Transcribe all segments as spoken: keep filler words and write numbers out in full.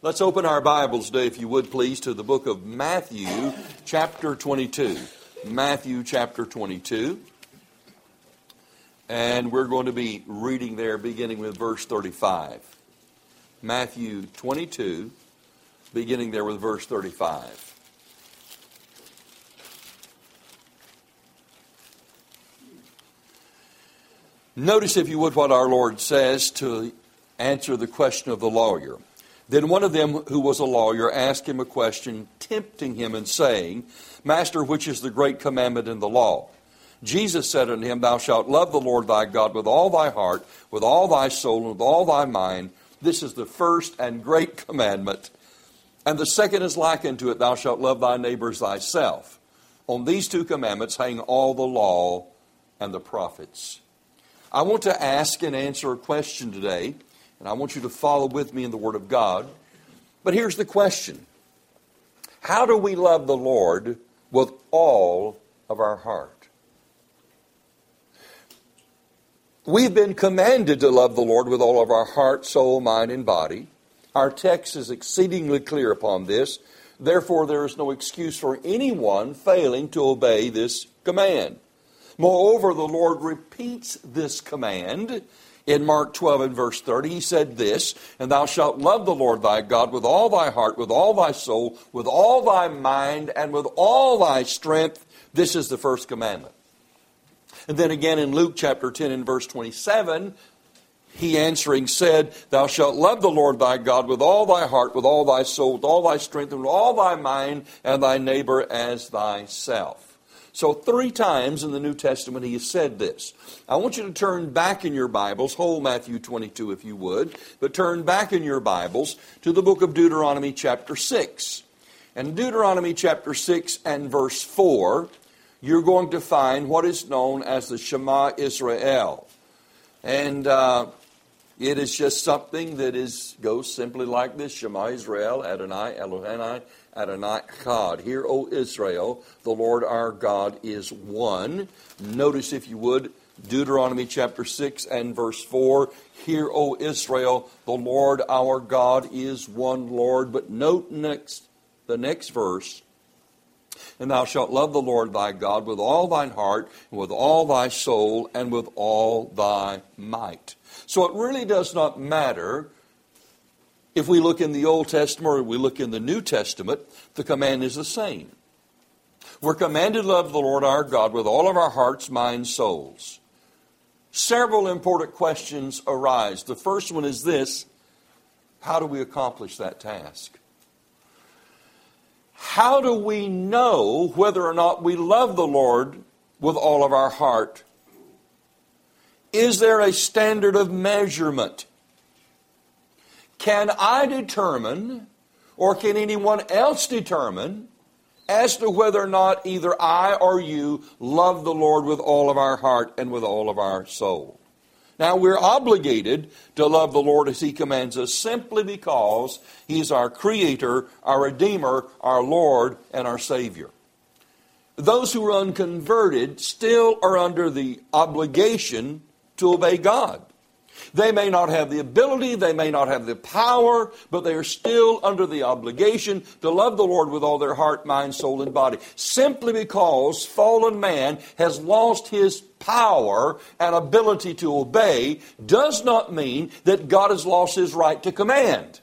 Let's open our Bibles today, if you would please, to the book of Matthew, chapter twenty-two. Matthew, chapter twenty-two. And we're going to be reading there, beginning with verse thirty-five. Matthew twenty-two, beginning there with verse thirty-five. Notice, if you would, what our Lord says to answer the question of the lawyer. Then one of them who was a lawyer asked him a question, tempting him and saying, Master, which is the great commandment in the law? Jesus said unto him, Thou shalt love the Lord thy God with all thy heart, with all thy soul, and with all thy mind. This is the first and great commandment. And the second is like unto it, Thou shalt love thy neighbor as thyself. On these two commandments hang all the law and the prophets. I want to ask and answer a question today, and I want you to follow with me in the Word of God. But here's the question. How do we love the Lord with all of our heart? We've been commanded to love the Lord with all of our heart, soul, mind, and body. Our text is exceedingly clear upon this. Therefore, there is no excuse for anyone failing to obey this command. Moreover, the Lord repeats this command in Mark twelve and verse thirty. He said this, And thou shalt love the Lord thy God with all thy heart, with all thy soul, with all thy mind, and with all thy strength. This is the first commandment. And then again in Luke chapter ten and verse twenty-seven, he answering said, Thou shalt love the Lord thy God with all thy heart, with all thy soul, with all thy strength, and with all thy mind, and thy neighbor as thyself. So three times in the New Testament he has said this. I want you to turn back in your Bibles, whole Matthew twenty-two if you would, but turn back in your Bibles to the book of Deuteronomy chapter six. And Deuteronomy chapter six and verse four, you're going to find what is known as the Shema Israel. And uh, it is just something that is goes simply like this. Shema Israel, Adonai, Elohai, Adonai Echad. Hear, O Israel, the Lord our God is one. Notice, if you would, Deuteronomy chapter six and verse four. Hear, O Israel, the Lord our God is one Lord. But note next the next verse. And thou shalt love the Lord thy God with all thine heart, and with all thy soul, and with all thy might. So it really does not matter if we look in the Old Testament or we look in the New Testament, the command is the same. We're commanded to love the Lord our God with all of our hearts, minds, souls. Several important questions arise. The first one is this: how do we accomplish that task? How do we know whether or not we love the Lord with all of our heart? Is there a standard of measurement? Can I determine, or can anyone else determine, as to whether or not either I or you love the Lord with all of our heart and with all of our soul? Now, we're obligated to love the Lord as He commands us simply because He's our Creator, our Redeemer, our Lord, and our Savior. Those who are unconverted still are under the obligation to obey God. They may not have the ability, they may not have the power, but they are still under the obligation to love the Lord with all their heart, mind, soul, and body. Simply because fallen man has lost his power and ability to obey does not mean that God has lost His right to command.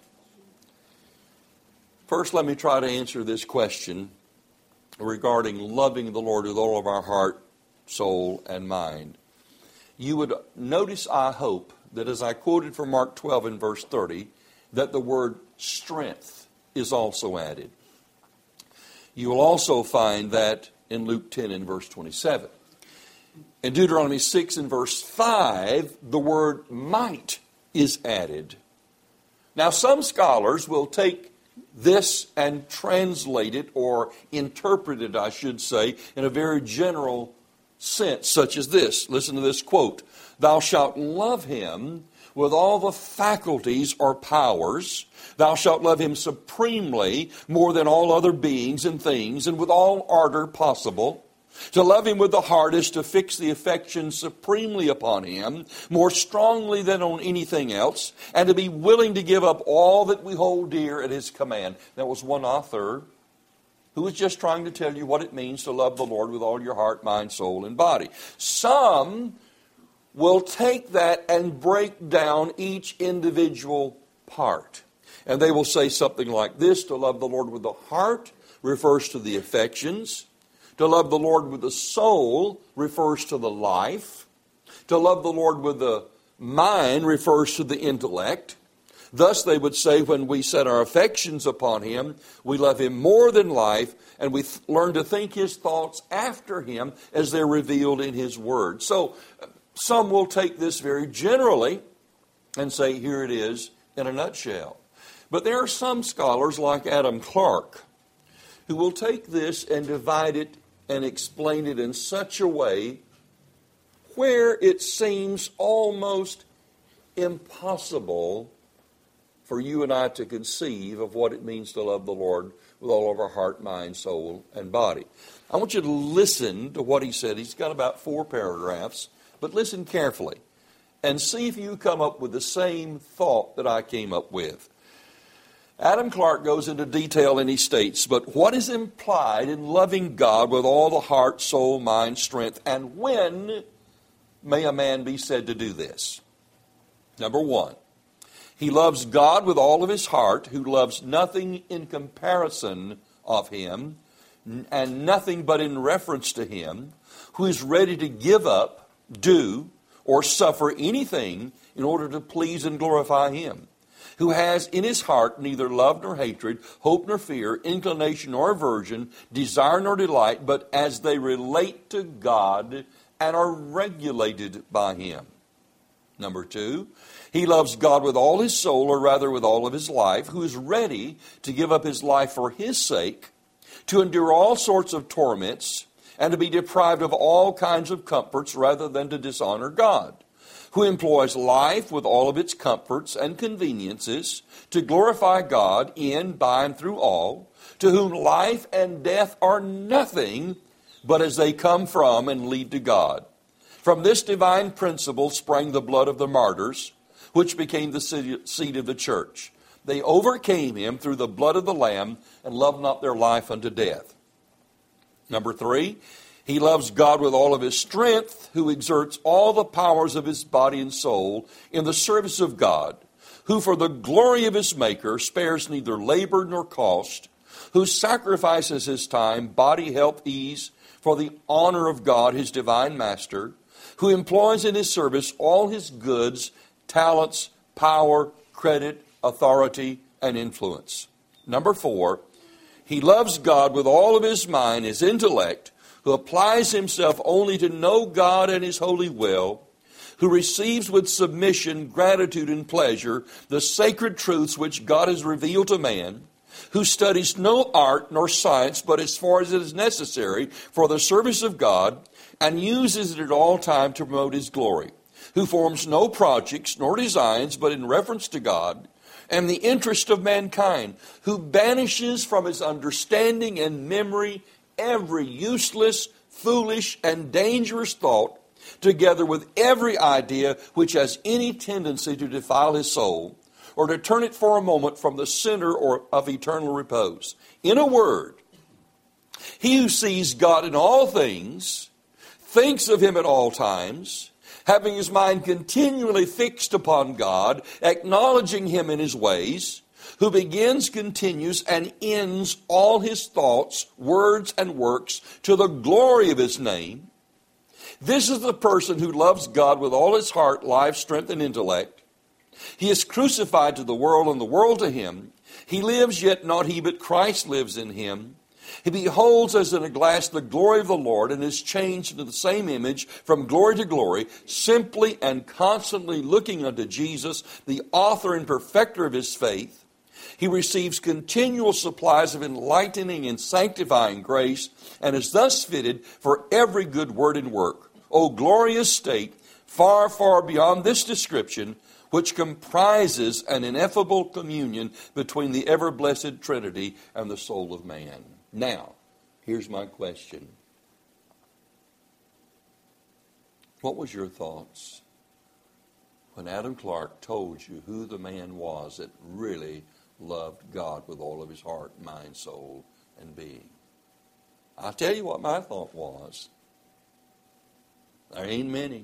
First, let me try to answer this question regarding loving the Lord with all of our heart, soul, and mind. You would notice, I hope, that as I quoted from Mark twelve and verse thirty, that the word strength is also added. You will also find that in Luke ten and verse twenty-seven. In Deuteronomy six and verse five, the word might is added. Now, some scholars will take this and translate it, or interpret it, I should say, in a very general sense, such as this. Listen to this quote. Thou shalt love Him with all the faculties or powers. Thou shalt love Him supremely, more than all other beings and things, and with all ardor possible. To love him with the heart is to fix the affection supremely upon him, more strongly than on anything else, and to be willing to give up all that we hold dear at his command. There was one author who was just trying to tell you what it means to love the Lord with all your heart, mind, soul, and body. Some will take that and break down each individual part. And they will say something like this: to love the Lord with the heart refers to the affections. To love the Lord with the soul refers to the life. To love the Lord with the mind refers to the intellect. Thus, they would say, when we set our affections upon him, we love him more than life, and we th- learn to think his thoughts after him as they're revealed in his word. So, some will take this very generally and say, here it is in a nutshell. But there are some scholars, like Adam Clarke, who will take this and divide it and explain it in such a way where it seems almost impossible for you and I to conceive of what it means to love the Lord with all of our heart, mind, soul, and body. I want you to listen to what he said. He's got about four paragraphs, but listen carefully and see if you come up with the same thought that I came up with. Adam Clarke goes into detail and he states, but what is implied in loving God with all the heart, soul, mind, strength, and when may a man be said to do this? Number one, he loves God with all of his heart, who loves nothing in comparison of him, and nothing but in reference to him, who is ready to give up, do, or suffer anything in order to please and glorify him, who has in his heart neither love nor hatred, hope nor fear, inclination nor aversion, desire nor delight, but as they relate to God and are regulated by him. Number two, he loves God with all his soul, or rather with all of his life, who is ready to give up his life for his sake, to endure all sorts of torments, and to be deprived of all kinds of comforts rather than to dishonor God, who employs life with all of its comforts and conveniences to glorify God in, by, and through all, to whom life and death are nothing but as they come from and lead to God. From this divine principle sprang the blood of the martyrs, which became the seed of the church. They overcame him through the blood of the Lamb and loved not their life unto death. Number three, he loves God with all of his strength, who exerts all the powers of his body and soul in the service of God, who for the glory of his Maker spares neither labor nor cost, who sacrifices his time, body, health, ease, for the honor of God, his divine Master, who employs in his service all his goods, talents, power, credit, authority, and influence. Number four, he loves God with all of his mind, his intellect, who applies himself only to know God and his holy will, who receives with submission, gratitude, and pleasure the sacred truths which God has revealed to man, who studies no art nor science but as far as it is necessary for the service of God, and uses it at all time to promote his glory, who forms no projects nor designs but in reference to God and the interest of mankind, who banishes from his understanding and memory every useless, foolish, and dangerous thought, together with every idea which has any tendency to defile his soul, or to turn it for a moment from the center or of eternal repose. In a word, he who sees God in all things, thinks of him at all times, having his mind continually fixed upon God, acknowledging him in his ways, who begins, continues, and ends all his thoughts, words, and works to the glory of his name. This is the person who loves God with all his heart, life, strength, and intellect. He is crucified to the world, and the world to him. He lives, yet not he, but Christ lives in him. He beholds as in a glass the glory of the Lord, and is changed into the same image from glory to glory, simply and constantly looking unto Jesus, the author and perfecter of his faith. He receives continual supplies of enlightening and sanctifying grace, and is thus fitted for every good word and work. O glorious state, far, far beyond this description, which comprises an ineffable communion between the ever-blessed Trinity and the soul of man. Now, here's my question. What was your thoughts when Adam Clark told you who the man was that really loved God with all of his heart, mind, soul, and being? I'll tell you what my thought was. There ain't many.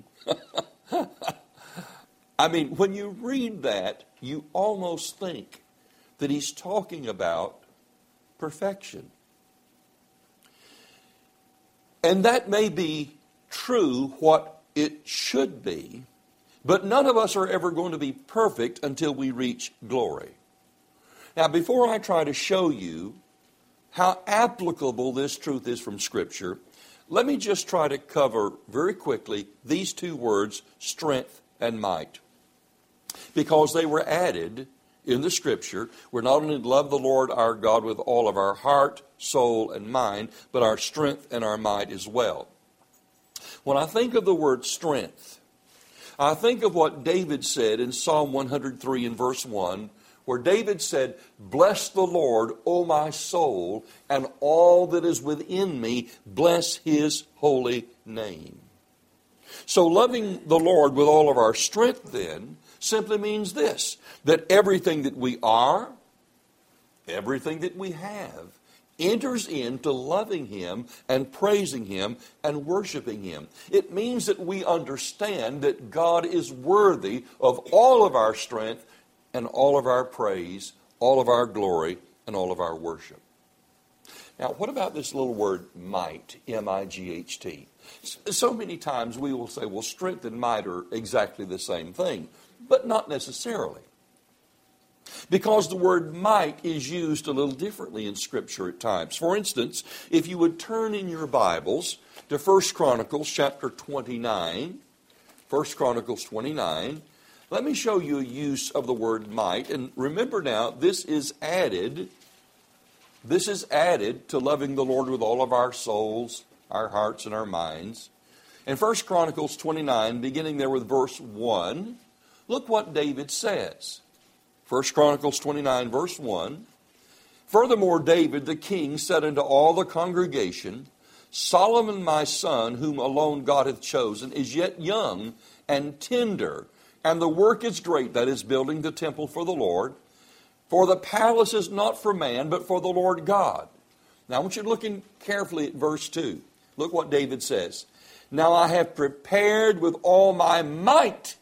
I mean, when you read that, you almost think that he's talking about perfection. And that may be true, what it should be, but none of us are ever going to be perfect until we reach glory. Now, before I try to show you how applicable this truth is from Scripture, let me just try to cover very quickly these two words, strength and might. Because they were added in the Scripture. We're not only to love the Lord our God with all of our heart, soul, and mind, but our strength and our might as well. When I think of the word strength, I think of what David said in Psalm one hundred three and verse one, where David said, "Bless the Lord, O my soul, and all that is within me, bless his holy name." So loving the Lord with all of our strength then simply means this, that everything that we are, everything that we have, enters into loving him and praising him and worshiping him. It means that we understand that God is worthy of all of our strength and all of our praise, all of our glory, and all of our worship. Now, what about this little word might, M I G H T? So many times we will say, well, strength and might are exactly the same thing, but not necessarily. Because the word might is used a little differently in Scripture at times. For instance, if you would turn in your Bibles to First Chronicles chapter twenty-nine, First Chronicles twenty-nine, let me show you a use of the word might. And remember now, this is added, this is added to loving the Lord with all of our souls, our hearts, and our minds. In First Chronicles twenty-nine, beginning there with verse one, look what David says. First Chronicles twenty-nine, verse one, "Furthermore, David the king said unto all the congregation, Solomon my son, whom alone God hath chosen, is yet young and tender, and the work is great, that is, building the temple for the Lord. For the palace is not for man, but for the Lord God." Now I want you to look in carefully at verse two. Look what David says. "Now I have prepared with all my might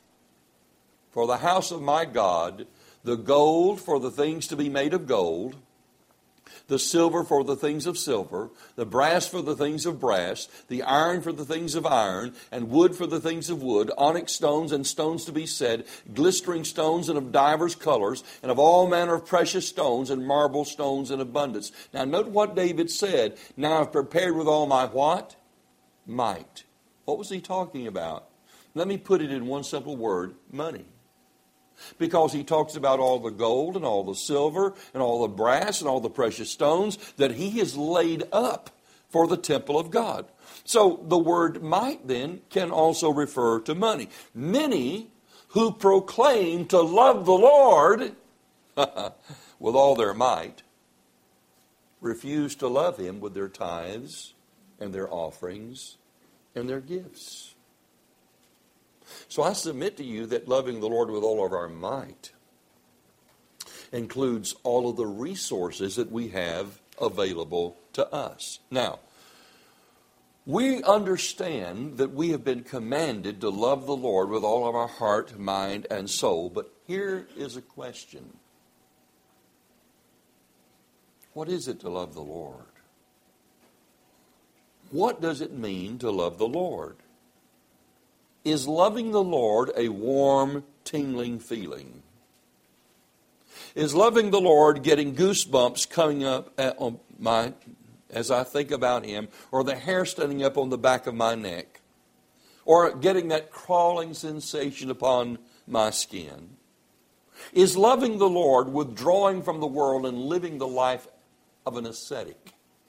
for the house of my God, the gold for the things to be made of gold, the silver for the things of silver, the brass for the things of brass, the iron for the things of iron, and wood for the things of wood, onyx stones and stones to be set, glistering stones and of divers colors, and of all manner of precious stones and marble stones in abundance." Now note what David said. Now I've prepared with all my what? Might. What was he talking about? Let me put it in one simple word, money. Because he talks about all the gold and all the silver and all the brass and all the precious stones that he has laid up for the temple of God. So the word might then can also refer to money. Many who proclaim to love the Lord with all their might refuse to love him with their tithes and their offerings and their gifts. So I submit to you that loving the Lord with all of our might includes all of the resources that we have available to us. Now, we understand that we have been commanded to love the Lord with all of our heart, mind, and soul. But here is a question. What is it to love the Lord? What does it mean to love the Lord? Is loving the Lord a warm, tingling feeling? Is loving the Lord getting goosebumps coming up on my, as I think about him, or the hair standing up on the back of my neck, or getting that crawling sensation upon my skin? Is loving the Lord withdrawing from the world and living the life of an ascetic?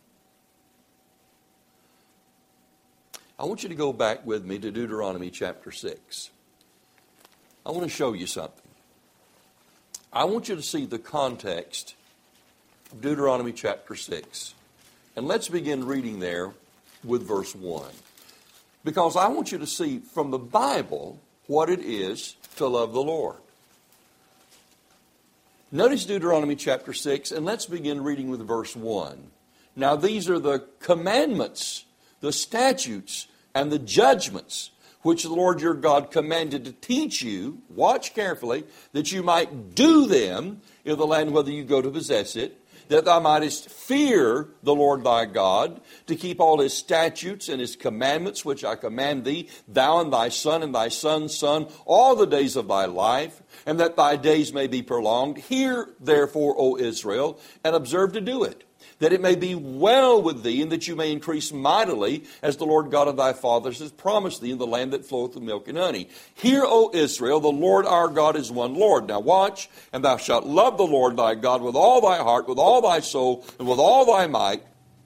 I want you to go back with me to Deuteronomy chapter six. I want to show you something. I want you to see the context of Deuteronomy chapter six. And let's begin reading there with verse one. Because I want you to see from the Bible what it is to love the Lord. Notice Deuteronomy chapter six, and let's begin reading with verse one. Now these are the commandments, the statutes, and the judgments which the Lord your God commanded to teach you, watch carefully, that you might do them in the land whether you go to possess it, that thou mightest fear the Lord thy God, to keep all his statutes and his commandments which I command thee, thou and thy son and thy son's son, all the days of thy life, and that thy days may be prolonged. Hear therefore, O Israel, and observe to do it, that it may be well with thee, and that you may increase mightily, as the Lord God of thy fathers has promised thee, in the land that floweth with milk and honey. Hear, O Israel, the Lord our God is one Lord. Now watch, and thou shalt love the Lord thy God with all thy heart, with all thy soul, and with all thy might.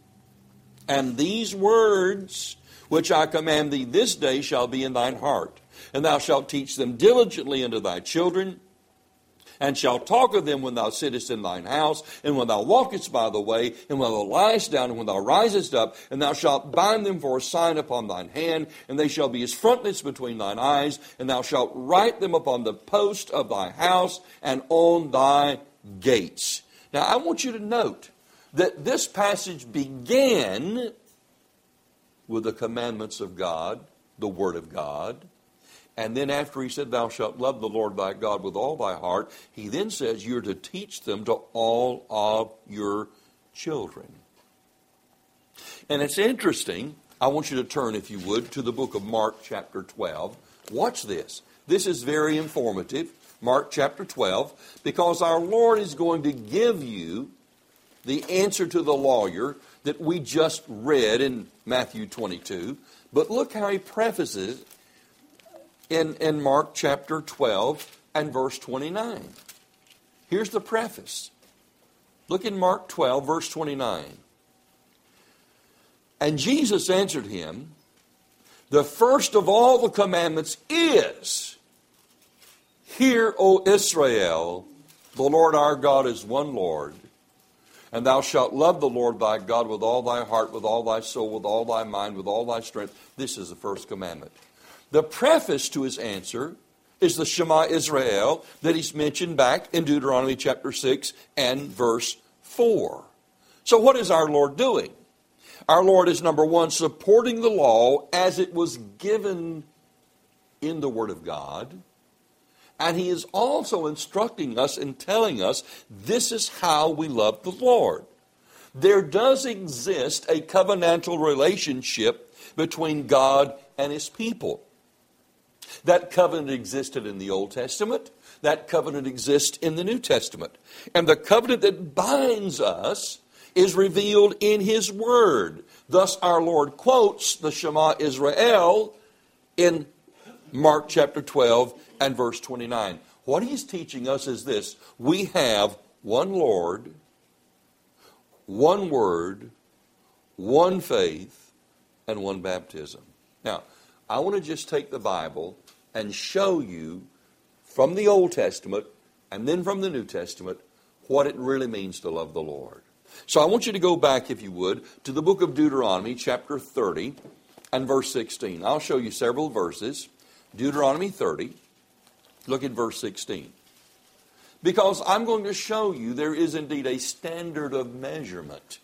And these words which I command thee this day shall be in thine heart, and thou shalt teach them diligently unto thy children, and shalt talk of them when thou sittest in thine house, and when thou walkest by the way, and when thou liest down, and when thou risest up, and thou shalt bind them for a sign upon thine hand, and they shall be as frontlets between thine eyes, and thou shalt write them upon the post of thy house and on thy gates. Now I want you to note that this passage began with the commandments of God, the Word of God. And then after he said, thou shalt love the Lord thy God with all thy heart, he then says you're to teach them to all of your children. And it's interesting. I want you to turn, if you would, to the book of Mark chapter twelve. Watch this. This is very informative. Mark chapter twelve, because our Lord is going to give you the answer to the lawyer that we just read in Matthew twenty-two. But look how he prefaces In, in Mark chapter twelve and verse twenty-nine. Here's the preface. Look in Mark twelve, verse twenty-nine. And Jesus answered him, the first of all the commandments is, Hear, O Israel, the Lord our God is one Lord, and thou shalt love the Lord thy God with all thy heart, with all thy soul, with all thy mind, with all thy strength. This is the first commandment. The preface to his answer is the Shema Israel that he's mentioned back in Deuteronomy chapter six and verse four. So what is our Lord doing? Our Lord is, number one, supporting the law as it was given in the Word of God. And he is also instructing us and telling us this is how we love the Lord. There does exist a covenantal relationship between God and his people. That covenant existed in the Old Testament. That covenant exists in the New Testament. And the covenant that binds us is revealed in his word. Thus our Lord quotes the Shema Israel in Mark chapter twelve and verse twenty-nine. What he's teaching us is this. We have one Lord, one word, one faith, and one baptism. Now, I want to just take the Bible and show you from the Old Testament and then from the New Testament what it really means to love the Lord. So I want you to go back, if you would, to the book of Deuteronomy, chapter thirty and verse sixteen. I'll show you several verses. Deuteronomy thirty, look at verse sixteen. Because I'm going to show you there is indeed a standard of measurement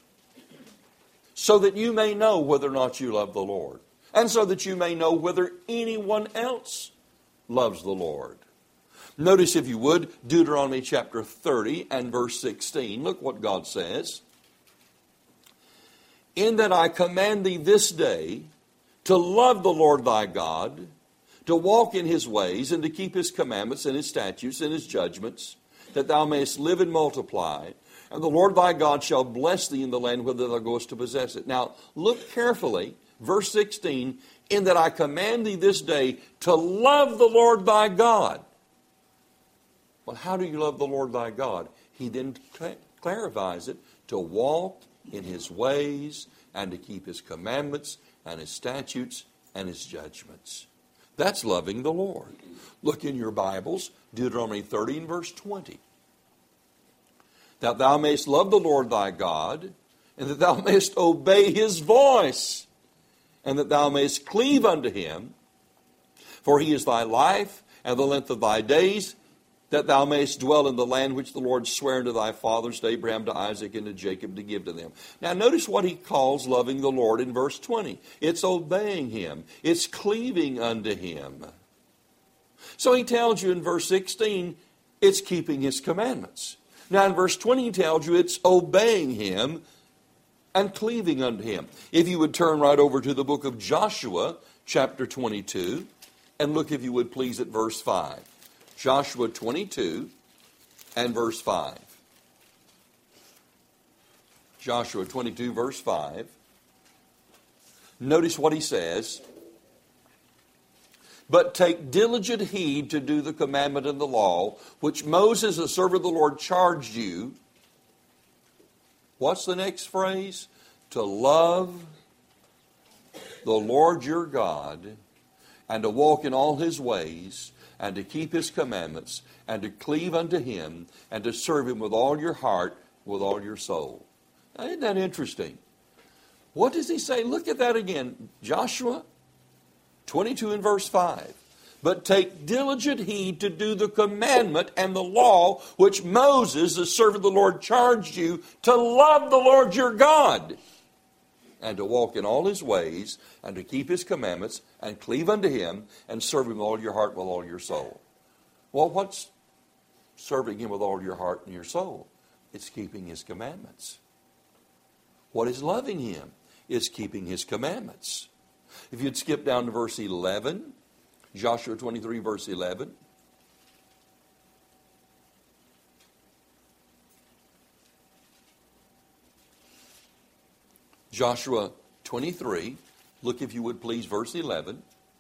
so that you may know whether or not you love the Lord. And so that you may know whether anyone else loves the Lord. Notice, if you would, Deuteronomy chapter thirty and verse sixteen. Look what God says. In that I command thee this day to love the Lord thy God, to walk in his ways, and to keep his commandments and his statutes and his judgments, that thou mayest live and multiply. And the Lord thy God shall bless thee in the land whither thou goest to possess it. Now, look carefully. Verse sixteen, in that I command thee this day to love the Lord thy God. Well, how do you love the Lord thy God? He then cl- clarifies it, to walk in his ways and to keep his commandments and his statutes and his judgments. That's loving the Lord. Look in your Bibles, Deuteronomy thirty and verse twenty. That thou mayest love the Lord thy God, and that thou mayest obey his voice. and that thou mayest cleave unto him. For he is thy life and the length of thy days, that thou mayest dwell in the land which the Lord sware unto thy fathers, to Abraham, to Isaac, and to Jacob, to give to them. Now notice what he calls loving the Lord in verse twenty. It's obeying him. It's cleaving unto him. So he tells you in verse sixteen, it's keeping his commandments. Now in verse twenty he tells you it's obeying him and cleaving unto him. If you would turn right over to the book of Joshua, chapter twenty-two, and look, if you would please, at verse five. Joshua twenty-two and verse five. Joshua twenty-two, verse five. Notice what he says. But take diligent heed to do the commandment and the law, which Moses, the servant of the Lord, charged you. What's the next phrase? To love the Lord your God, and to walk in all his ways, and to keep his commandments, and to cleave unto him, and to serve him with all your heart, with all your soul. Now, isn't that interesting? What does he say? Look at that again. Joshua twenty-two and verse five. But take diligent heed to do the commandment and the law which Moses, the servant of the Lord, charged you, to love the Lord your God, and to walk in all his ways, and to keep his commandments, and cleave unto him, and serve him with all your heart, with all your soul. Well, what's serving him with all your heart and your soul? It's keeping his commandments. What is loving him? Is keeping his commandments. If you'd skip down to verse eleven, Joshua twenty-three, verse eleven. Joshua twenty-three, look if you would please, verse eleven.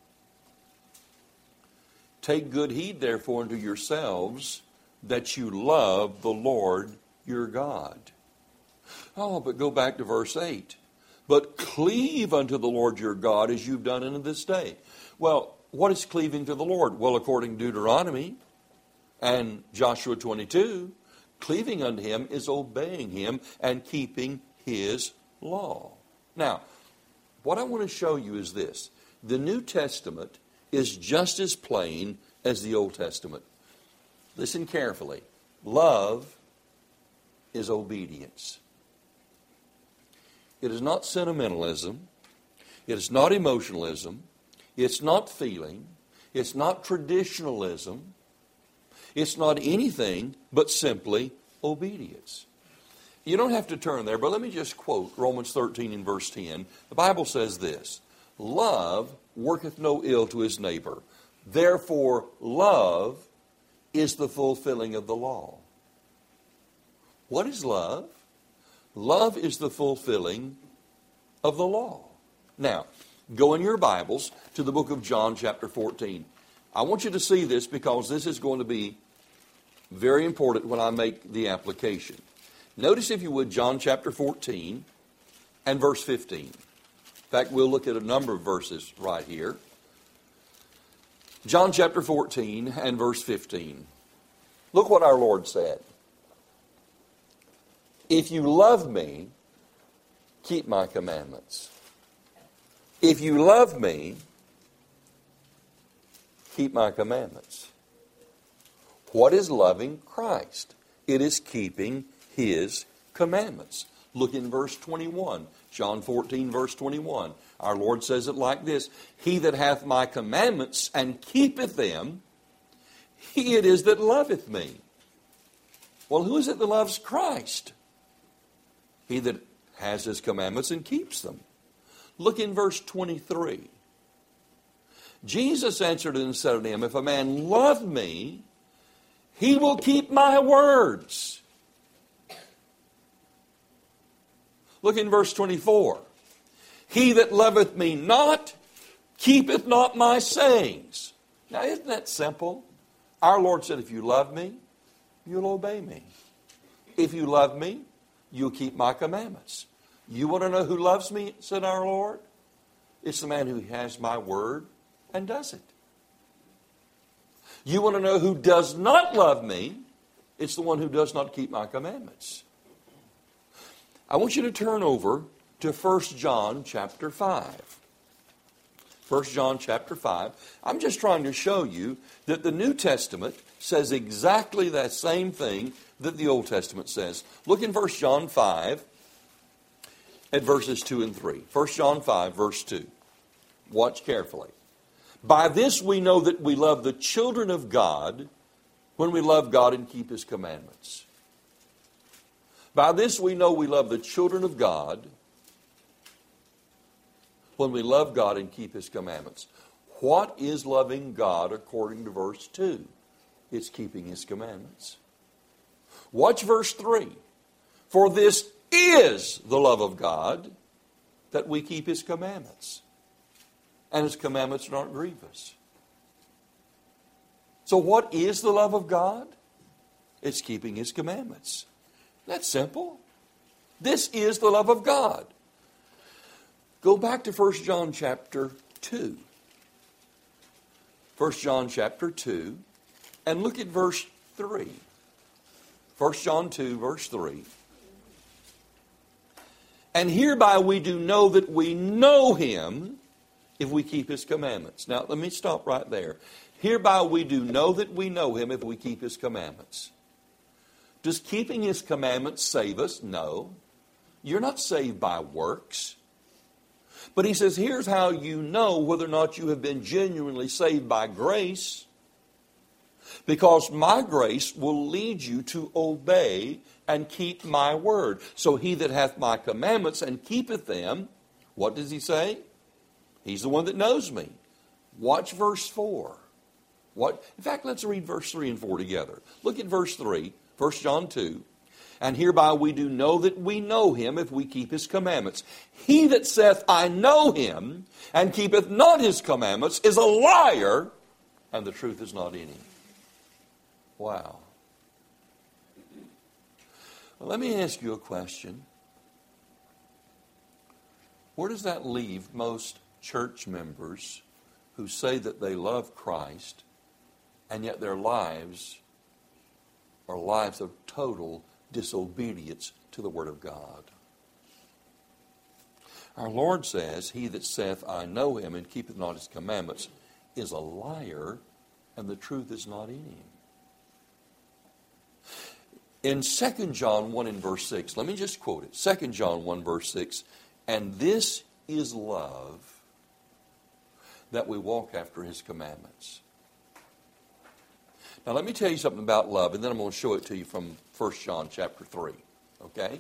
Take good heed therefore unto yourselves, that you love the Lord your God. Oh, but go back to verse eight. But cleave unto the Lord your God as you've done in this day. Well, what is cleaving to the Lord? Well, according to Deuteronomy and Joshua twenty-two, cleaving unto him is obeying him and keeping his law. Now, what I want to show you is this. The New Testament is just as plain as the Old Testament. Listen carefully. Love is obedience. It is not sentimentalism. It is not emotionalism. It's not feeling. It's not traditionalism. It's not anything but simply obedience. You don't have to turn there, but let me just quote Romans thirteen and verse ten. The Bible says this, love worketh no ill to his neighbor. Therefore, love is the fulfilling of the law. What is love? Love is the fulfilling of the law. Now, go in your Bibles to the book of John chapter fourteen. I want you to see this because this is going to be very important when I make the application. Notice, if you would, John chapter fourteen and verse fifteen. In fact, we'll look at a number of verses right here. John chapter fourteen and verse fifteen. Look what our Lord said. If you love me, keep my commandments. If you love me, keep my commandments. What is loving Christ? It is keeping his commandments. Look in verse twenty-one. John fourteen, verse twenty-one. Our Lord says it like this. He that hath my commandments and keepeth them, he it is that loveth me. Well, who is it that loves Christ? He that has his commandments and keeps them. Look in verse twenty-three. Jesus answered and said unto him, if a man love me, he will keep my words. Look in verse twenty-four. He that loveth me not, keepeth not my sayings. Now, isn't that simple? Our Lord said, if you love me, you'll obey me. If you love me, you'll keep my commandments. You want to know who loves me, said our Lord? It's the man who has my word and does it. You want to know who does not love me? It's the one who does not keep my commandments. I want you to turn over to First John chapter five. First John chapter five. I'm just trying to show you that the New Testament says exactly that same thing that the Old Testament says. Look in First John five at verses two and three. First John five, verse two. Watch carefully. By this we know that we love the children of God when we love God and keep His commandments. By this we know we love the children of God when we love God and keep His commandments. What is loving God according to verse two? It's keeping His commandments. Watch verse three. For this is the love of God, that we keep His commandments. And His commandments are not grievous. So what is the love of God? It's keeping His commandments. That's simple. This is the love of God. Go back to First John chapter two. First John chapter two, and look at verse three. First John two, verse three. And hereby we do know that we know Him if we keep His commandments. Now, let me stop right there. Hereby we do know that we know Him if we keep His commandments. Does keeping His commandments save us? No. You're not saved by works. But he says, here's how you know whether or not you have been genuinely saved by grace. Because my grace will lead you to obey and keep my word. So he that hath my commandments and keepeth them, what does he say? He's the one that knows me. Watch verse four. What? In fact, let's read verse three and four together. Look at verse three, First John two. And hereby we do know that we know Him if we keep His commandments. He that saith, I know Him, and keepeth not His commandments, is a liar, and the truth is not in him. Wow. Well, let me ask you a question. Where does that leave most church members who say that they love Christ, and yet their lives are lives of total disobedience to the Word of God? Our Lord says, he that saith, I know Him, and keepeth not His commandments, is a liar, and the truth is not in him. In Second John one and verse six, let me just quote it. Second John one verse six, and this is love, that we walk after His commandments. Now let me tell you something about love, and then I'm going to show it to you from First John chapter three. Okay?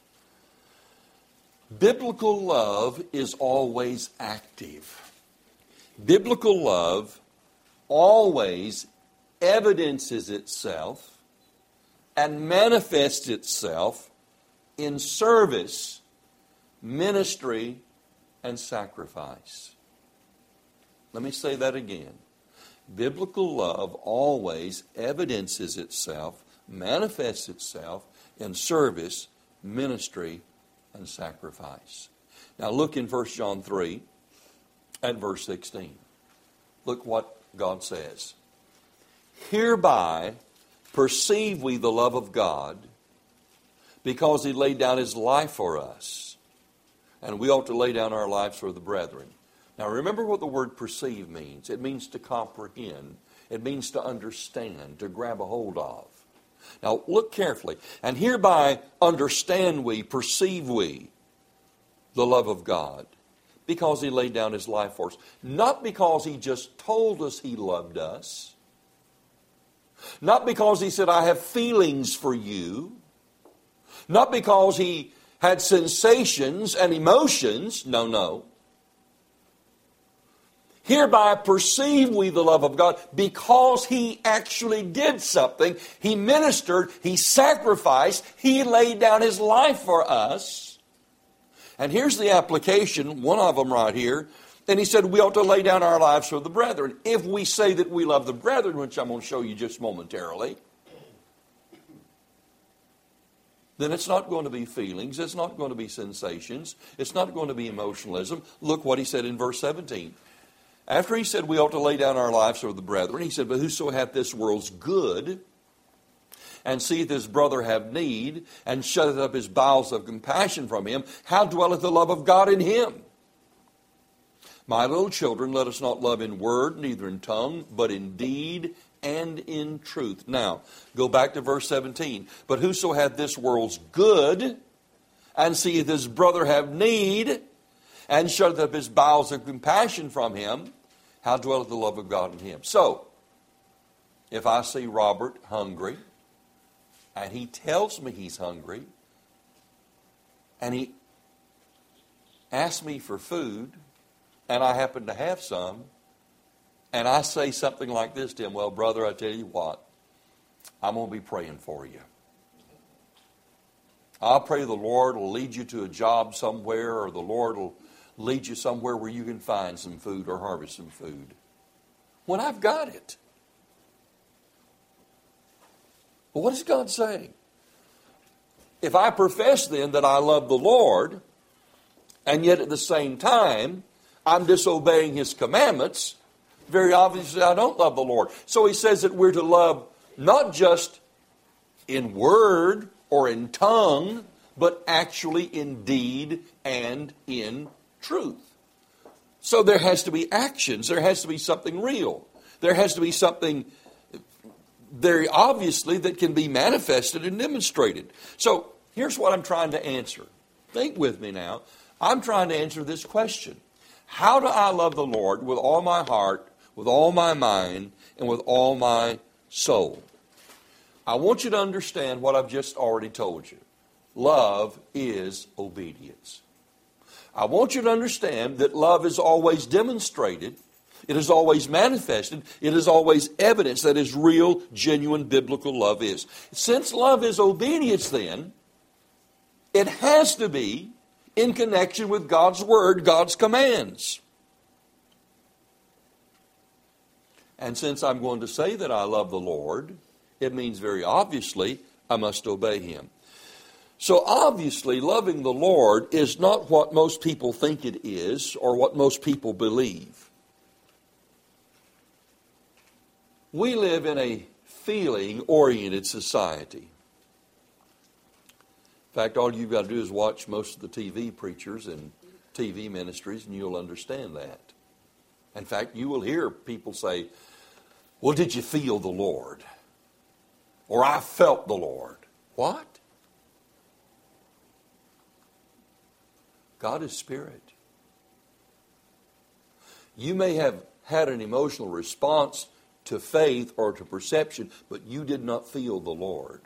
Biblical love is always active. Biblical love always evidences itself and manifests itself in service, ministry, and sacrifice. Let me say that again. Biblical love always evidences itself, manifests itself in service, ministry, and sacrifice. Now look in First John three and verse sixteen. Look what God says. Hereby perceive we the love of God, because He laid down His life for us, and we ought to lay down our lives for the brethren. Now remember what the word perceive means. It means to comprehend. It means to understand, to grab a hold of. Now look carefully. And hereby understand we, perceive we the love of God, because He laid down His life for us. Not because He just told us He loved us. Not because He said, I have feelings for you. Not because He had sensations and emotions. No, no. Hereby perceive we the love of God, because He actually did something. He ministered, He sacrificed, He laid down His life for us. And here's the application, one of them right here. And He said we ought to lay down our lives for the brethren. If we say that we love the brethren, which I'm going to show you just momentarily, then it's not going to be feelings, it's not going to be sensations, it's not going to be emotionalism. Look what He said in verse seventeen. After He said we ought to lay down our lives for the brethren, He said, but whoso hath this world's good, and seeth his brother have need, and shutteth up his bowels of compassion from him, how dwelleth the love of God in him? My little children, let us not love in word, neither in tongue, but in deed and in truth. Now, go back to verse seventeen. But whoso hath this world's good, and seeth his brother have need, and shutteth up his bowels of compassion from him, how dwelleth the love of God in him? So, if I see Robert hungry, and he tells me he's hungry, and he asks me for food, and I happen to have some, and I say something like this to him, well, brother, I tell you what, I'm going to be praying for you. I'll pray the Lord will lead you to a job somewhere, or the Lord will lead you somewhere where you can find some food or harvest some food. When I've got it. But what is God saying? If I profess then that I love the Lord, and yet at the same time I'm disobeying His commandments, very obviously I don't love the Lord. So He says that we're to love not just in word or in tongue, but actually in deed and in truth. So there has to be actions. There has to be something real. There has to be something very obviously that can be manifested and demonstrated. So here's what I'm trying to answer. Think with me now. I'm trying to answer this question. How do I love the Lord with all my heart, with all my mind, and with all my soul? I want you to understand what I've just already told you. Love is obedience. I want you to understand that love is always demonstrated. It is always manifested. It is always evidence that is real, genuine, biblical love is. Since love is obedience then, it has to be in connection with God's Word, God's commands. And since I'm going to say that I love the Lord, it means very obviously I must obey Him. So obviously loving the Lord is not what most people think it is or what most people believe. We live in a feeling-oriented society. In fact, all you've got to do is watch most of the T V preachers and T V ministries and you'll understand that. In fact, you will hear people say, well, did you feel the Lord? Or I felt the Lord. What? God is spirit. You may have had an emotional response to faith or to perception, but you did not feel the Lord.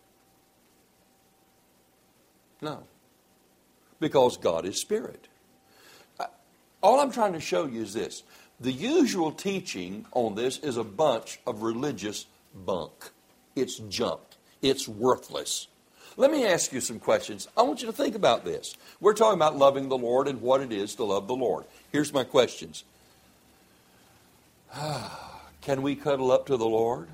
No. Because God is spirit. All I'm trying to show you is this. The usual teaching on this is a bunch of religious bunk. It's junk. It's worthless. Let me ask you some questions. I want you to think about this. We're talking about loving the Lord and what it is to love the Lord. Here's my questions. Can we cuddle up to the Lord?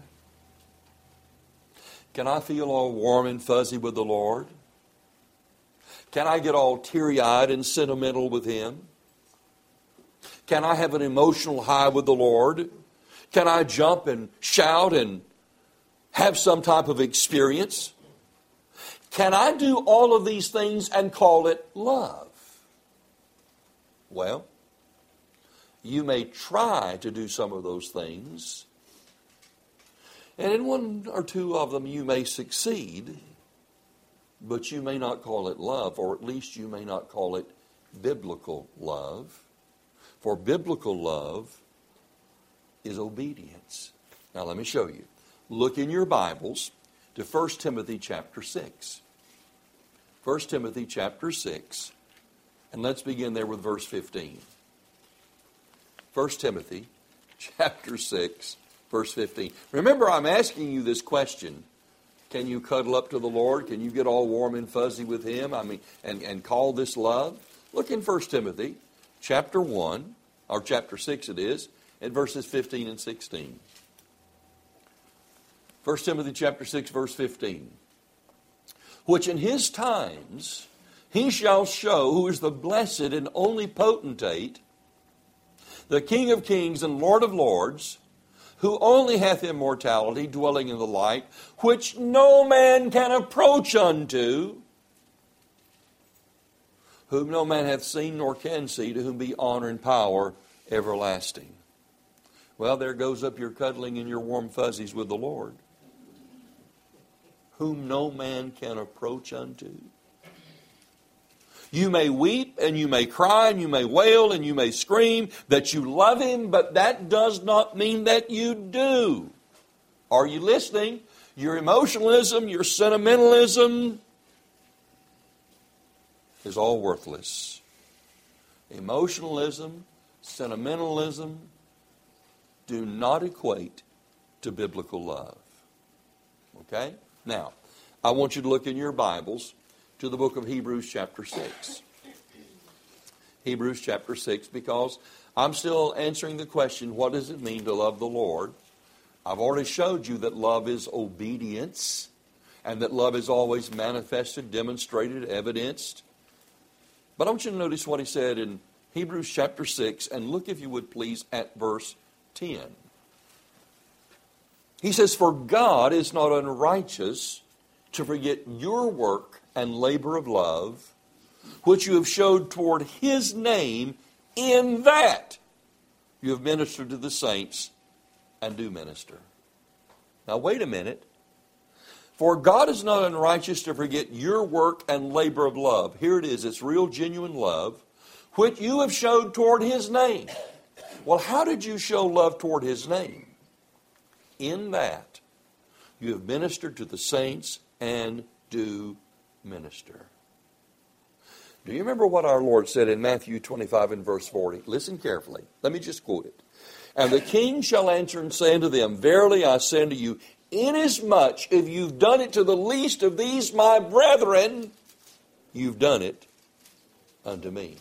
Can I feel all warm and fuzzy with the Lord? Can I get all teary-eyed and sentimental with Him? Can I have an emotional high with the Lord? Can I jump and shout and have some type of experience? Can I do all of these things and call it love? Well, you may try to do some of those things, and in one or two of them you may succeed, but you may not call it love, or at least you may not call it biblical love. For biblical love is obedience. Now let me show you. Look in your Bibles to First Timothy chapter six. First Timothy chapter six, and let's begin there with verse fifteen. First Timothy chapter six, verse fifteen. Remember, I'm asking you this question. Can you cuddle up to the Lord? Can you get all warm and fuzzy with Him? I mean, and, and call this love? Look in First Timothy chapter one, or chapter six it is, at verses fifteen and sixteen. First Timothy chapter six, verse fifteen. Which in His times He shall show who is the blessed and only potentate, the King of kings and Lord of lords, who only hath immortality, dwelling in the light, which no man can approach unto, whom no man hath seen nor can see, to whom be honor and power everlasting. Well, there goes up your cuddling and your warm fuzzies with the Lord, whom no man can approach unto. You may weep and you may cry and you may wail and you may scream that you love Him, but that does not mean that you do. Are you listening? Your emotionalism, your sentimentalism is all worthless. Emotionalism, sentimentalism do not equate to biblical love. Okay? Now, I want you to look in your Bibles to the book of Hebrews chapter six. Hebrews chapter six, because I'm still answering the question, what does it mean to love the Lord? I've already showed you that love is obedience, and that love is always manifested, demonstrated, evidenced. But I want you to notice what he said in Hebrews chapter six, and look, if you would please, at verse ten. He says, "For God is not unrighteous to forget your work and labor of love, which you have showed toward His name, in that you have ministered to the saints and do minister." Now wait a minute. For God is not unrighteous to forget your work and labor of love. Here it is. It's real, genuine love, which you have showed toward His name. Well, how did you show love toward His name? In that you have ministered to the saints and do minister. Do you remember what our Lord said in Matthew twenty-five and verse forty? Listen carefully. Let me just quote it. "And the king shall answer and say unto them, Verily I say unto you, inasmuch if you've done it to the least of these my brethren, you've done it unto me."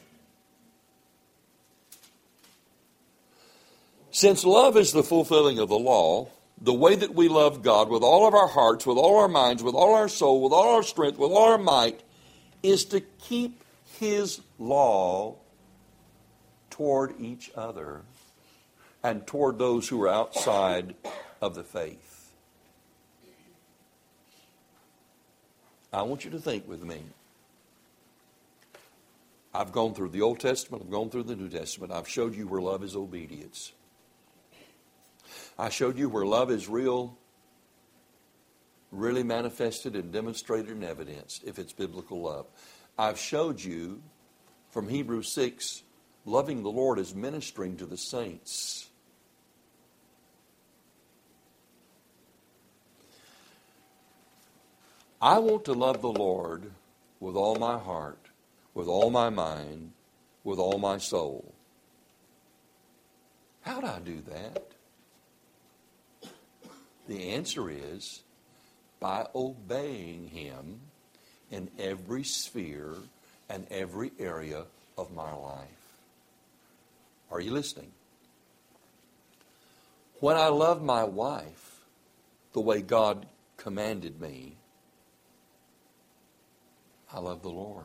Since love is the fulfilling of the law, the way that we love God with all of our hearts, with all our minds, with all our soul, with all our strength, with all our might, is to keep His law toward each other and toward those who are outside of the faith. I want you to think with me. I've gone through the Old Testament, I've gone through the New Testament. I've showed you where love is obedience. I showed you where love is real, really manifested and demonstrated and evidenced, if it's biblical love. I've showed you from Hebrews six, loving the Lord is ministering to the saints. I want to love the Lord with all my heart, with all my mind, with all my soul. How do I do that? The answer is by obeying Him in every sphere and every area of my life. Are you listening? When I love my wife the way God commanded me, I love the Lord.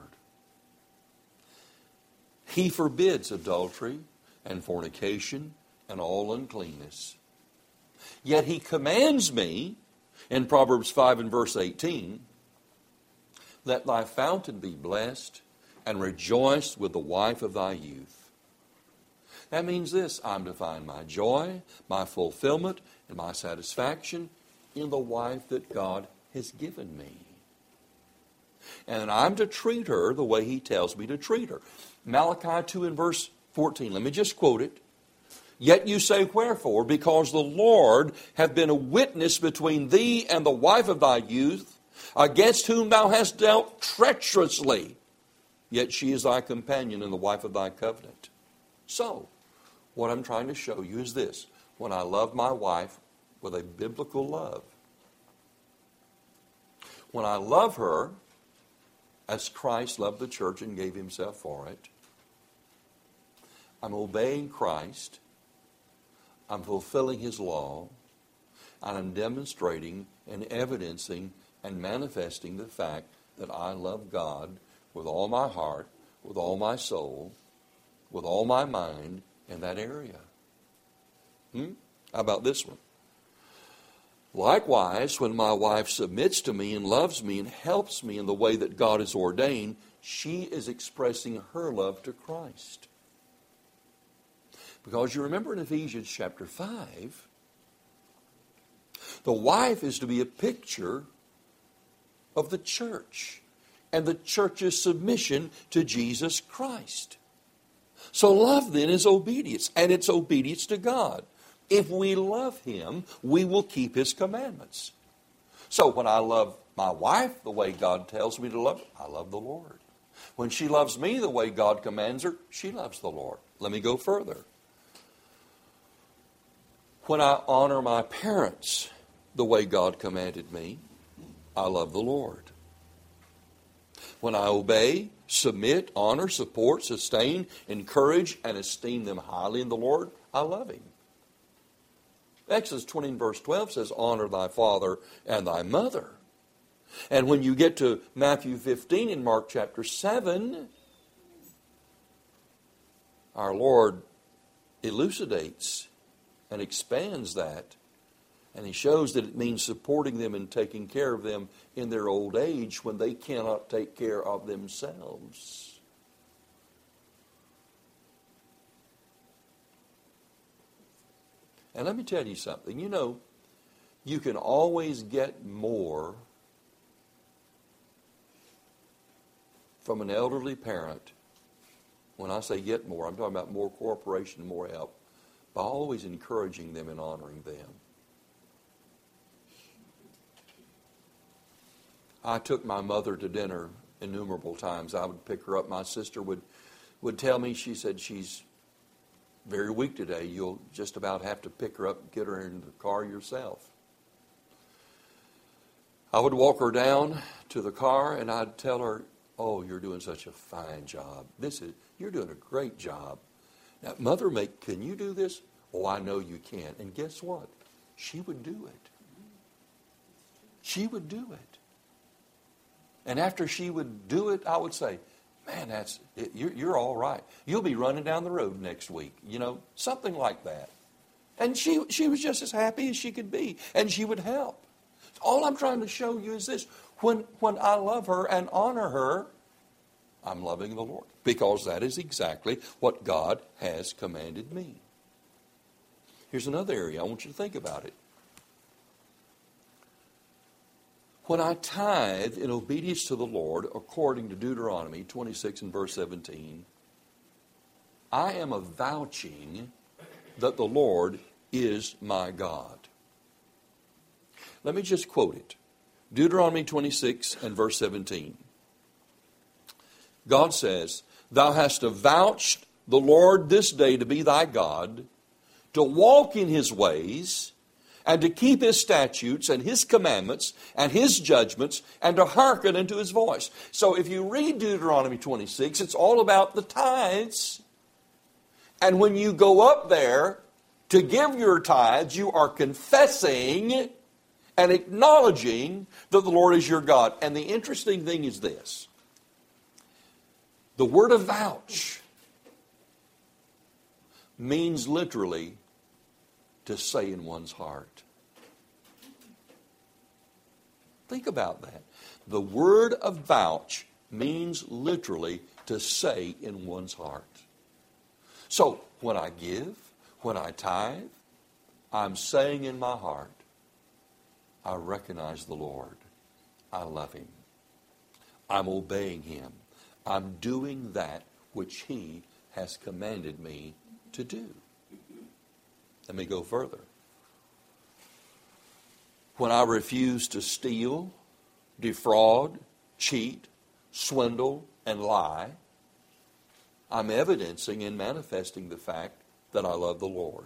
He forbids adultery and fornication and all uncleanness. Yet He commands me in Proverbs five and verse eighteen, "Let thy fountain be blessed, and rejoice with the wife of thy youth." That means this: I'm to find my joy, my fulfillment, and my satisfaction in the wife that God has given me. And I'm to treat her the way He tells me to treat her. Malachi two and verse fourteen, let me just quote it. "Yet you say, Wherefore? Because the Lord hath been a witness between thee and the wife of thy youth, against whom thou hast dealt treacherously. Yet she is thy companion and the wife of thy covenant." So, what I'm trying to show you is this. When I love my wife with a biblical love, when I love her as Christ loved the church and gave Himself for it, I'm obeying Christ, I'm fulfilling His law, and I'm demonstrating and evidencing and manifesting the fact that I love God with all my heart, with all my soul, with all my mind in that area. Hmm? How about this one? "Likewise, when my wife submits to me and loves me and helps me in the way that God has ordained, She is expressing her love to Christ. Because you remember in Ephesians chapter five, the wife is to be a picture of the church and the church's submission to Jesus Christ. So love then is obedience, and it's obedience to God. If we love Him, we will keep His commandments. So when I love my wife the way God tells me to love her, I love the Lord. When she loves me the way God commands her, she loves the Lord. Let me go further. When I honor my parents the way God commanded me, I love the Lord. When I obey, submit, honor, support, sustain, encourage, and esteem them highly in the Lord, I love Him. Exodus twenty and verse twelve says, honor thy father and thy mother. And when you get to Matthew fifteen and Mark chapter seven, our Lord elucidates and expands that. And He shows that it means supporting them and taking care of them in their old age when they cannot take care of themselves. And let me tell you something. You know, you can always get more from an elderly parent. When I say get more, I'm talking about more cooperation, more help, by always encouraging them and honoring them. I took my mother to dinner innumerable times. I would pick her up. My sister would, would tell me, she said, she's very weak today. You'll just about have to pick her up and get her into the car yourself. I would walk her down to the car and I'd tell her, oh, you're doing such a fine job. This is, you're doing a great job. Now, Mother, make, can you do this? Oh, I know you can. And guess what? She would do it. She would do it. And after she would do it, I would say, man, that's it, you're, you're all right. You'll be running down the road next week. You know, something like that. And she, she was just as happy as she could be. And she would help. All I'm trying to show you is this. When, when I love her and honor her, I'm loving the Lord. Because that is exactly what God has commanded me. Here's another area. I want you to think about it. When I tithe in obedience to the Lord, according to Deuteronomy twenty-six and verse seventeen, I am avouching that the Lord is my God. Let me just quote it. Deuteronomy twenty-six and verse seventeen. God says, thou hast avouched the Lord this day to be thy God, to walk in His ways, and to keep His statutes and His commandments and His judgments, and to hearken unto His voice. So if you read Deuteronomy twenty-six, it's all about the tithes. And when you go up there to give your tithes, you are confessing and acknowledging that the Lord is your God. And the interesting thing is this. The word avouch means literally to say in one's heart. Think about that. The word avouch means literally to say in one's heart. So when I give, when I tithe, I'm saying in my heart, I recognize the Lord. I love Him. I'm obeying Him. I'm doing that which He has commanded me to do. Let me go further. When I refuse to steal, defraud, cheat, swindle, and lie, I'm evidencing and manifesting the fact that I love the Lord.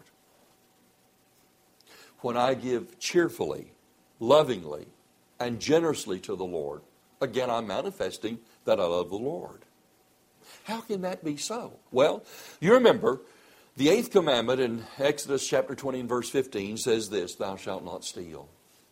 When I give cheerfully, lovingly, and generously to the Lord, again, I'm manifesting that I love the Lord. How can that be so? Well, you remember, the eighth commandment in Exodus chapter twenty and verse fifteen says this, thou shalt not steal.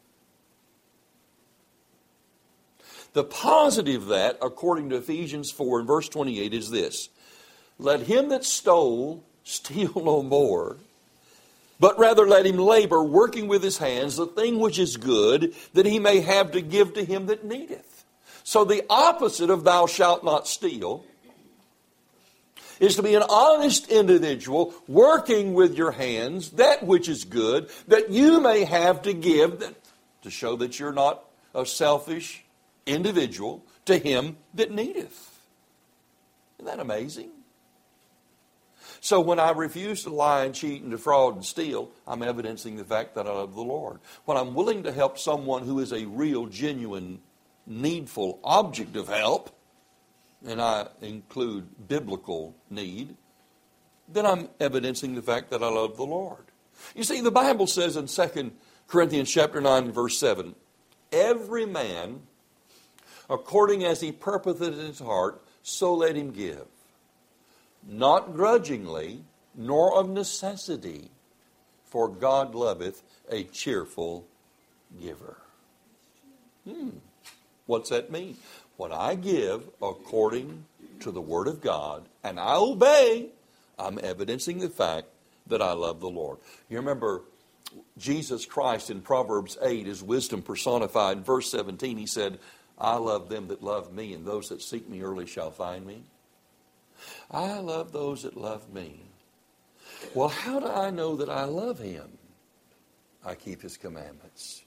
The positive of that, according to Ephesians four and verse twenty-eight, is this. Let him that stole steal no more, but rather let him labor, working with his hands, the thing which is good, that he may have to give to him that needeth. So the opposite of thou shalt not steal is to be an honest individual working with your hands that which is good, that you may have to give, that, to show that you're not a selfish individual, to him that needeth. Isn't that amazing? So when I refuse to lie and cheat and defraud and steal, I'm evidencing the fact that I love the Lord. When I'm willing to help someone who is a real, genuine, needful object of help, and I include biblical need, then I'm evidencing the fact that I love the Lord. You see, the Bible says in Second Corinthians chapter nine, verse seven, every man, according as he purposeth in his heart, so let him give. Not grudgingly, nor of necessity, for God loveth a cheerful giver. Hmm. What's that mean? When I give according to the Word of God, and I obey, I'm evidencing the fact that I love the Lord. You remember Jesus Christ in Proverbs eight, his wisdom personified. In verse seventeen, he said, I love them that love me, and those that seek me early shall find me. I love those that love me. Well, how do I know that I love him? I keep his commandments.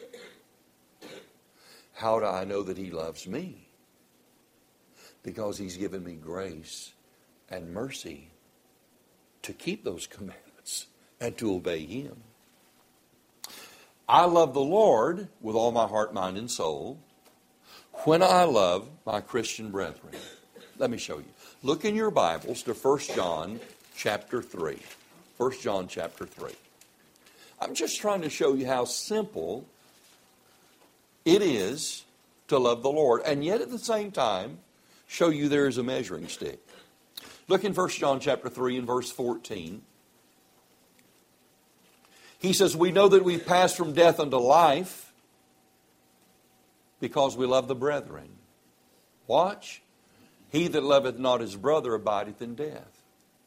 How do I know that he loves me? Because he's given me grace and mercy to keep those commandments and to obey him. I love the Lord with all my heart, mind, and soul when I love my Christian brethren. Let me show you. Look in your Bibles to First John chapter three. First John chapter three. I'm just trying to show you how simple it is to love the Lord, and yet at the same time show you there is a measuring stick. Look in First John chapter three and verse fourteen. He says, we know that we've passed from death unto life because we love the brethren. Watch. He that loveth not his brother abideth in death.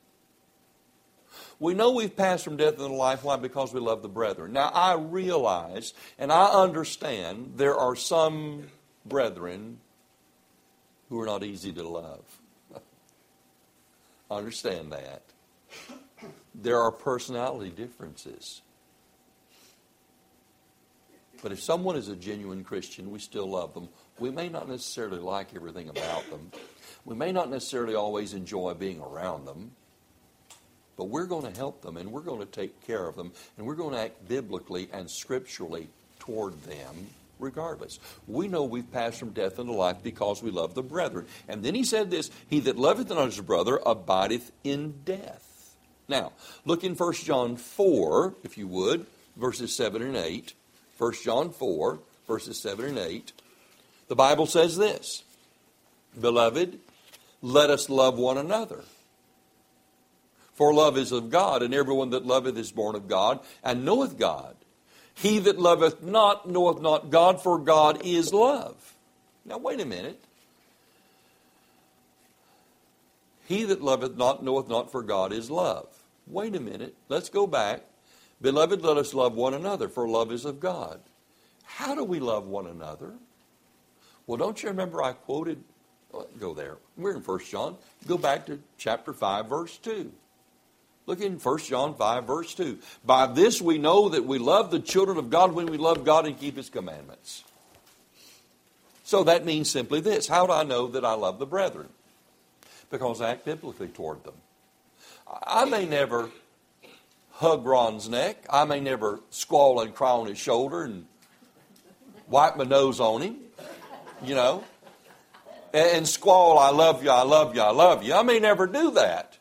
We know we've passed from death unto life. Why? Because we love the brethren. Now, I realize and I understand there are some brethren who are not easy to love. I understand that. There are personality differences. But if someone is a genuine Christian, we still love them. We may not necessarily like everything about them. We may not necessarily always enjoy being around them. But we're going to help them, and we're going to take care of them, and we're going to act biblically and scripturally toward them regardless. We know we've passed from death unto life because we love the brethren. And then he said this, he that loveth not his brother abideth in death. Now, look in First John four, if you would, verses seven and eight. First John four, verses seven and eight. The Bible says this, Beloved, let us love one another. For love is of God, and everyone that loveth is born of God, and knoweth God. He that loveth not knoweth not God, for God is love. Now wait a minute. He that loveth not knoweth not, for God is love. Wait a minute. Let's go back. Beloved, let us love one another, for love is of God. How do we love one another? Well, don't you remember I quoted, well, go there. We're in First John. Go back to chapter five, verse two. Look in First John five, verse two. By this we know that we love the children of God when we love God and keep his commandments. So that means simply this. How do I know that I love the brethren? Because I act biblically toward them. I may never hug Ron's neck. I may never squall and cry on his shoulder and wipe my nose on him, you know, and squall, I love you, I love you, I love you. I may never do that.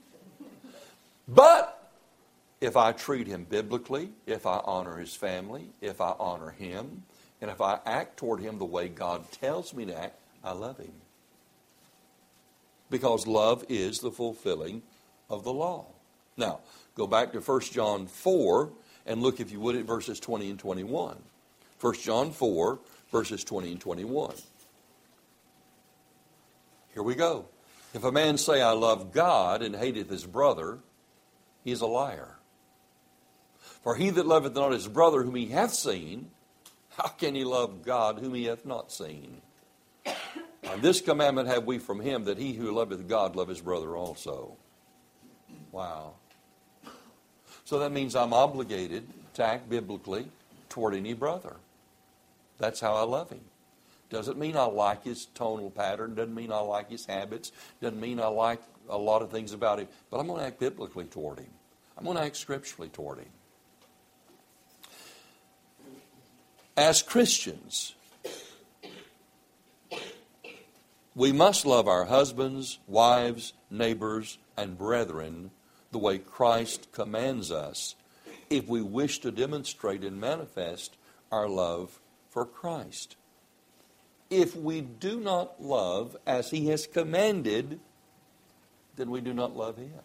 But if I treat him biblically, if I honor his family, if I honor him, and if I act toward him the way God tells me to act, I love him. Because love is the fulfilling of the law. Now, go back to First John four and look, if you would, at verses twenty and twenty-one. First John four, verses twenty and twenty-one. Here we go. If a man say, I love God, and hateth his brother, he is a liar. For he that loveth not his brother whom he hath seen, how can he love God whom he hath not seen? And this commandment have we from him, that he who loveth God love his brother also. Wow. So that means I'm obligated to act biblically toward any brother. That's how I love him. Doesn't mean I like his tonal pattern. Doesn't mean I like his habits. Doesn't mean I like a lot of things about him. But I'm going to act biblically toward him. I'm going to act scripturally toward him. As Christians, we must love our husbands, wives, neighbors, and brethren the way Christ commands us if we wish to demonstrate and manifest our love for Christ. If we do not love as he has commanded, then we do not love him.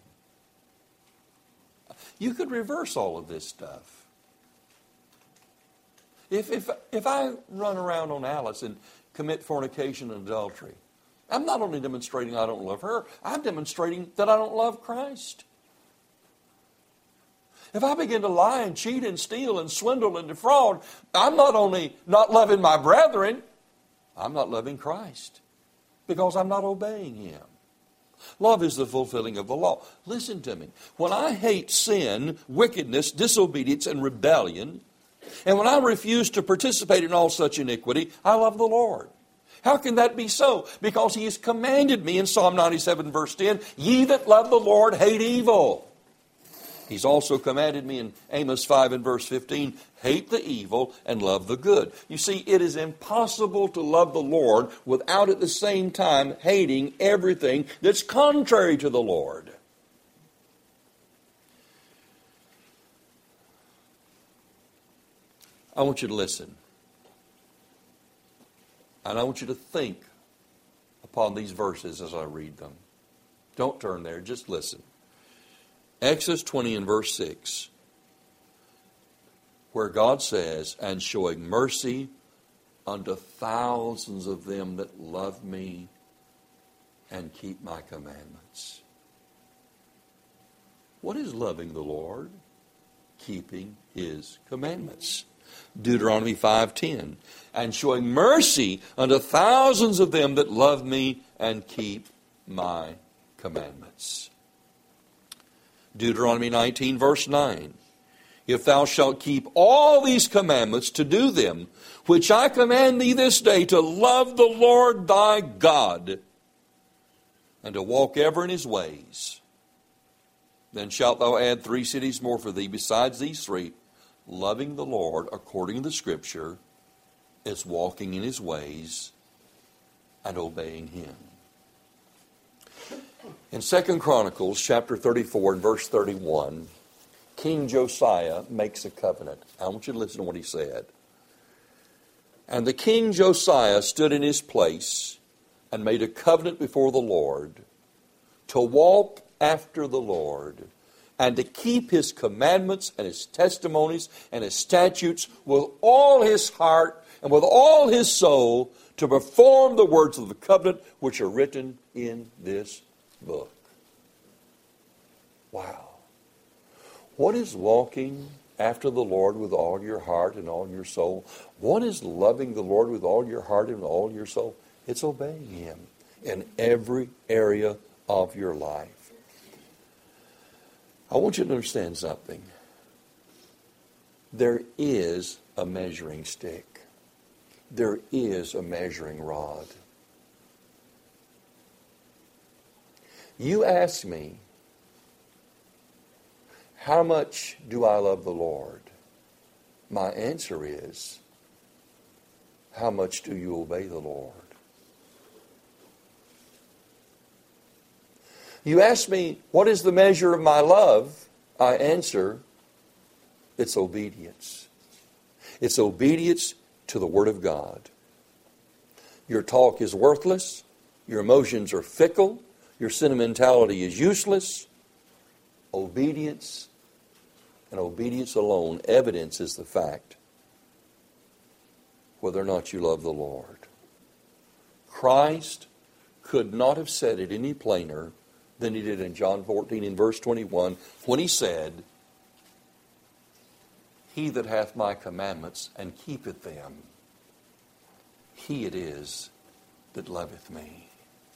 You could reverse all of this stuff. If, if, if I run around on Alice and commit fornication and adultery, I'm not only demonstrating I don't love her, I'm demonstrating that I don't love Christ. If I begin to lie and cheat and steal and swindle and defraud, I'm not only not loving my brethren, I'm not loving Christ because I'm not obeying him. Love is the fulfilling of the law. Listen to me. When I hate sin, wickedness, disobedience, and rebellion, and when I refuse to participate in all such iniquity, I love the Lord. How can that be so? Because he has commanded me in Psalm ninety-seven verse ten, ye that love the Lord hate evil. He's also commanded me in Amos five and verse fifteen, hate the evil and love the good. You see, it is impossible to love the Lord without at the same time hating everything that's contrary to the Lord. I want you to listen. And I want you to think upon these verses as I read them. Don't turn there, just listen. Exodus twenty and verse six, where God says, and showing mercy unto thousands of them that love me and keep my commandments. What is loving the Lord? Keeping his commandments. Deuteronomy five ten, and showing mercy unto thousands of them that love me and keep my commandments. Deuteronomy nineteen verse nine, if thou shalt keep all these commandments to do them, which I command thee this day, to love the Lord thy God, and to walk ever in his ways, then shalt thou add three cities more for thee besides these three. Loving the Lord, according to the Scripture, is walking in his ways and obeying him. In Second Chronicles chapter thirty-four and verse thirty-one, King Josiah makes a covenant. I want you to listen to what he said. And the king Josiah stood in his place and made a covenant before the Lord to walk after the Lord and to keep his commandments and his testimonies and his statutes with all his heart and with all his soul, to perform the words of the covenant which are written in this book. Wow. What is walking after the Lord with all your heart and all your soul? What is loving the Lord with all your heart and all your soul? It's obeying him in every area of your life. I want you to understand something. There is a measuring stick. There is a measuring rod. You ask me, how much do I love the Lord? My answer is, how much do you obey the Lord? You ask me, what is the measure of my love? I answer, it's obedience. It's obedience to the Word of God. Your talk is worthless. Your emotions are fickle. Your sentimentality is useless. Obedience and obedience alone evidences the fact whether or not you love the Lord. Christ could not have said it any plainer than he did in John fourteen in verse twenty-one when he said, he that hath my commandments and keepeth them, he it is that loveth me.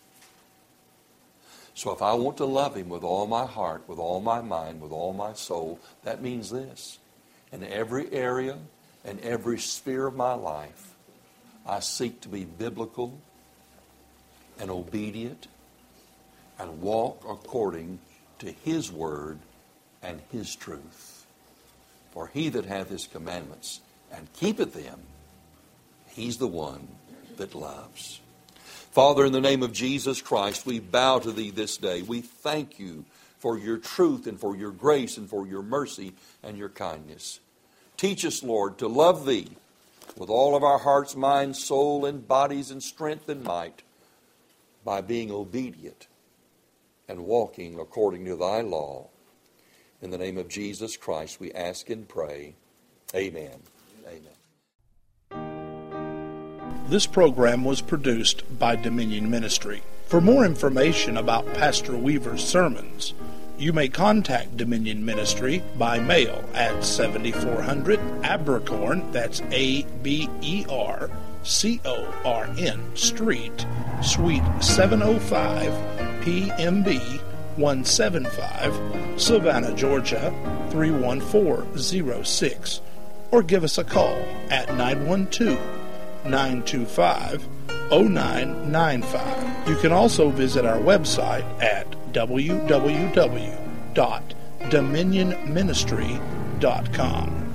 So if I want to love Him with all my heart, with all my mind, with all my soul, that means this. In every area and every sphere of my life, I seek to be biblical and obedient and walk according to His word and His truth. For he that hath His commandments and keepeth them, he's the one that loves. Father, in the name of Jesus Christ, we bow to Thee this day. We thank You for Your truth and for Your grace and for Your mercy and Your kindness. Teach us, Lord, to love Thee with all of our hearts, minds, soul, and bodies, and strength and might, by being obedient and walking according to Thy law. In the name of Jesus Christ, we ask and pray. Amen. Amen. This program was produced by Dominion Ministry. For more information about Pastor Weaver's sermons, you may contact Dominion Ministry by mail at seventy-four hundred Abercorn, that's A B E R C O R N Street, Suite seven oh five, P M B one seventy-five, Savannah, Georgia three one four zero six, or give us a call at nine one two, nine two five, zero nine nine five. You can also visit our website at w w w dot dominion ministry dot com.